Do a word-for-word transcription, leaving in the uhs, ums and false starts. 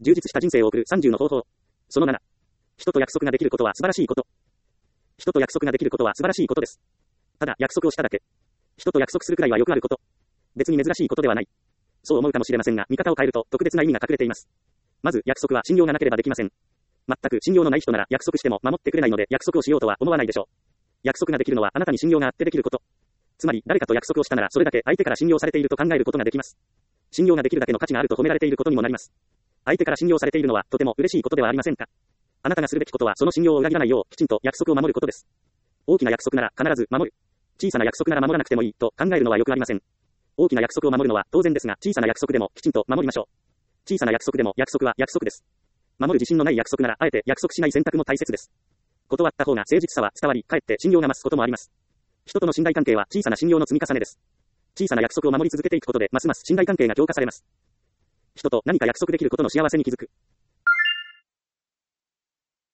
充実した人生を送るさんじゅうの方法。そのなな。人と約束ができることは素晴らしいこと。人と約束ができることは素晴らしいことです。ただ、約束をしただけ。人と約束するくらいはよくあること。別に珍しいことではない。そう思うかもしれませんが、見方を変えると特別な意味が隠れています。まず、約束は信用がなければできません。全く信用のない人なら約束しても守ってくれないので約束をしようとは思わないでしょう。約束ができるのはあなたに信用があってできること。つまり、誰かと約束をしたならそれだけ相手から信用されていると考えることができます。信用ができるだけの価値があると褒められていることにもなります。相手から信用されているのはとても嬉しいことではありませんか。あなたがするべきことはその信用を裏切らないようきちんと約束を守ることです。大きな約束なら必ず守る。小さな約束なら守らなくてもいいと考えるのはよくありません。大きな約束を守るのは当然ですが、小さな約束でもきちんと守りましょう。小さな約束でも約束は約束です。守る自信のない約束ならあえて約束しない選択も大切です。断った方が誠実さは伝わり、かえって信用が増すこともあります。人との信頼関係は小さな信用の積み重ねです。小さな約束を守り続けていくことでますます信頼関係が強化されます。人と何か約束できることの幸せに気づく。